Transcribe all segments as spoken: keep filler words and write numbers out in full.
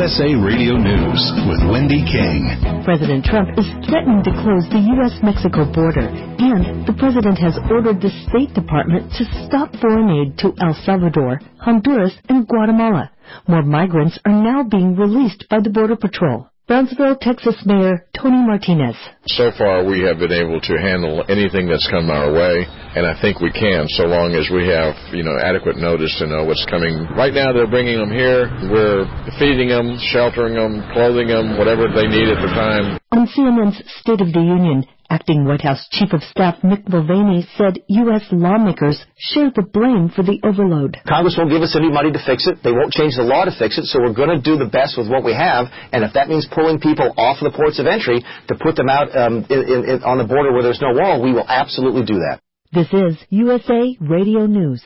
S A Radio News with Wendy King. President Trump is threatening to close the U S Mexico border, and the president has ordered the State Department to stop foreign aid to El Salvador, Honduras, and Guatemala. More migrants are now being released by the Border Patrol. Brownsville, Texas Mayor Tony Martinez. So far, we have been able to handle anything that's come our way, and I think we can, so long as we have, you know, adequate notice to know what's coming. Right now, they're bringing them here. We're feeding them, sheltering them, clothing them, whatever they need at the time. On C N N's State of the Union, Acting White House Chief of Staff Mick Mulvaney said U S lawmakers share the blame for the overload. Congress won't give us any money to fix it. They won't change the law to fix it, so we're going to do the best with what we have. And if that means pulling people off the ports of entry to put them out um, in, in, in, on the border where there's no wall, we will absolutely do that. This is U S A Radio News.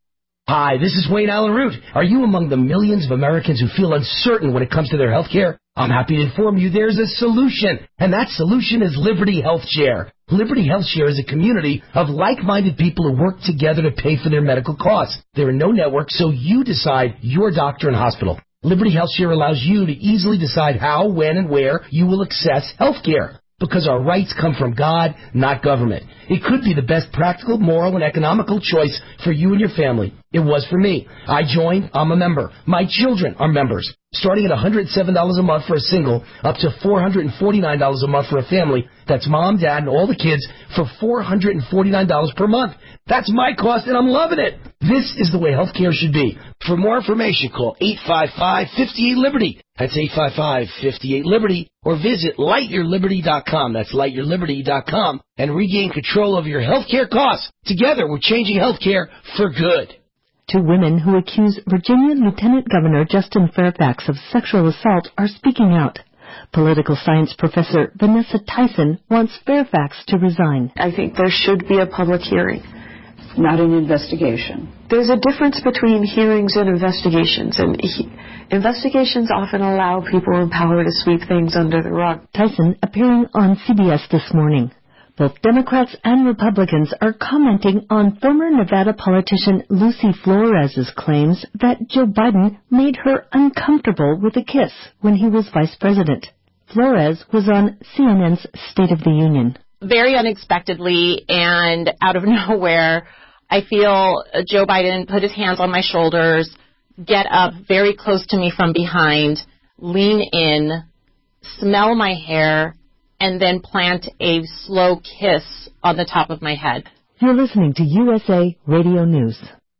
Hi, this is Wayne Allen Root. Are you among the millions of Americans who feel uncertain when it comes to their health care? I'm happy to inform you there's a solution, and that solution is Liberty Health Share. Liberty Health Share is a community of like-minded people who work together to pay for their medical costs. There are no networks, so you decide your doctor and hospital. Liberty Health Share allows you to easily decide how, when, and where you will access health care. Because our rights come from God, not government. It could be the best practical, moral, and economical choice for you and your family. It was for me. I joined. I'm a member. My children are members. Starting at one hundred seven dollars a month for a single, up to four hundred forty-nine dollars a month for a family. That's mom, dad, and all the kids for four hundred forty-nine dollars per month. That's my cost, and I'm loving it. This is the way health care should be. For more information, call eight five five, five eight, Liberty. That's eight five five, five eight, Liberty. Or visit light your liberty dot com. That's light your liberty dot com. And regain control of your health care costs. Together, we're changing health care for good. Two women who accuse Virginia Lieutenant Governor Justin Fairfax of sexual assault are speaking out. Political science professor Vanessa Tyson wants Fairfax to resign. I think there should be a public hearing, not an investigation. There's a difference between hearings and investigations, and he, investigations often allow people in power to sweep things under the rug. Tyson appearing on C B S this morning. Both Democrats and Republicans are commenting on former Nevada politician Lucy Flores' claims that Joe Biden made her uncomfortable with a kiss when he was vice president. Flores was on C N N's State of the Union. Very unexpectedly and out of nowhere, I feel Joe Biden put his hands on my shoulders, get up very close to me from behind, lean in, smell my hair, and then plant a slow kiss on the top of my head. You're listening to U S A Radio News.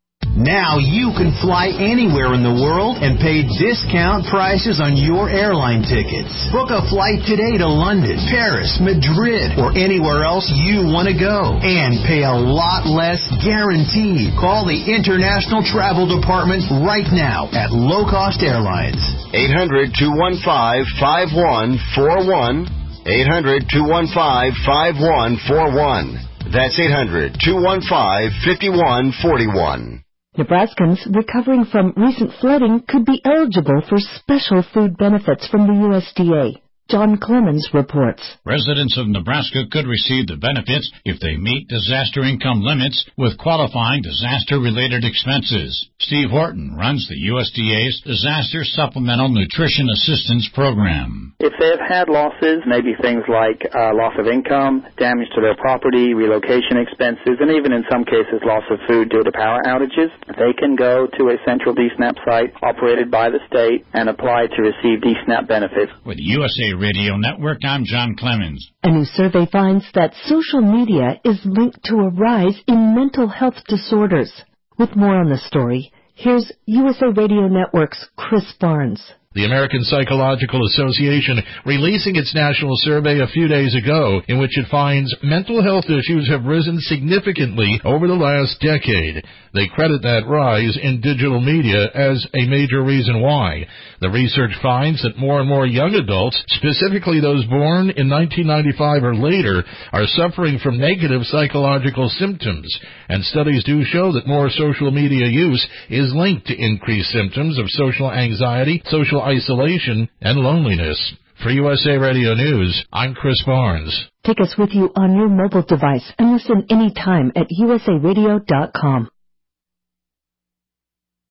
Now you can fly anywhere in the world and pay discount prices on your airline tickets. Book a flight today to London, Paris, Madrid, or anywhere else you want to go. And pay a lot less guaranteed. Call the International Travel Department right now at Low Cost Airlines. eight hundred, two one five, five one four one. eight hundred, two one five, five one four one. That's eight hundred, two one five, five one four one. Nebraskans recovering from recent flooding could be eligible for special food benefits from the U S D A. John Clemens reports. Residents of Nebraska could receive the benefits if they meet disaster income limits with qualifying disaster-related expenses. Steve Horton runs the U S D A's Disaster Supplemental Nutrition Assistance Program. If they've had losses, maybe things like uh, loss of income, damage to their property, relocation expenses, and even in some cases loss of food due to power outages, they can go to a central D SNAP site operated by the state and apply to receive D SNAP benefits. With U S A Radio Network, I'm John Clemens. A new survey finds that social media is linked to a rise in mental health disorders. With more on the story, here's U S A Radio Network's Chris Barnes. The American Psychological Association releasing its national survey a few days ago in which it finds mental health issues have risen significantly over the last decade. They credit that rise in digital media as a major reason why. The research finds that more and more young adults, specifically those born in nineteen ninety-five or later, are suffering from negative psychological symptoms. And studies do show that more social media use is linked to increased symptoms of social anxiety, social isolation, and loneliness. For U S A Radio News, I'm Chris Barnes. Take us with you on your mobile device and listen anytime at U S A radio dot com.